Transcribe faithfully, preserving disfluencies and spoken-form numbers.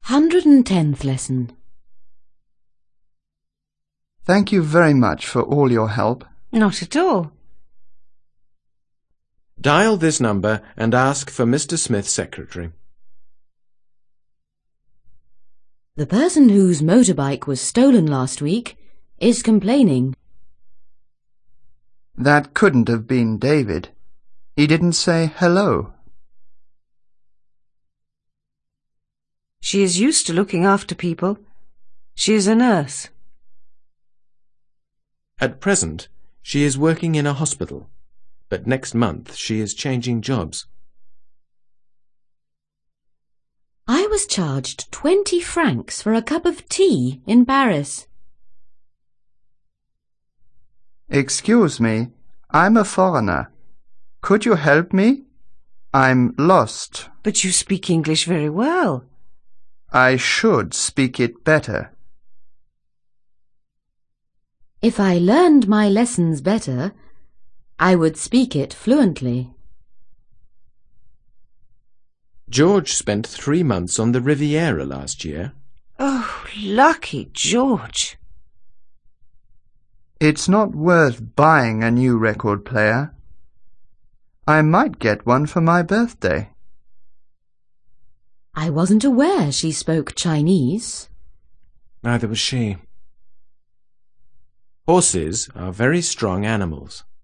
one hundred and tenth lesson. Thank you very much for all your help. Not at all. Dial this number and ask for Mister Smith's secretary. The person whose motorbike was stolen last week is complaining. That couldn't have been David. He didn't say hello. She is used to looking after people. She is a nurse. At present, she is working in a hospital, but next month she is changing jobs. I was charged twenty francs for a cup of tea in Paris. Excuse me, I'm a foreigner. Could you help me? I'm lost. But you speak English very well. I should speak it better. If I learned my lessons better, I would speak it fluently. George spent three months on the Riviera last year. Oh, lucky George. It's not worth buying a new record player. I might get one for my birthday. I wasn't aware she spoke Chinese. Neither was she. Horses are very strong animals.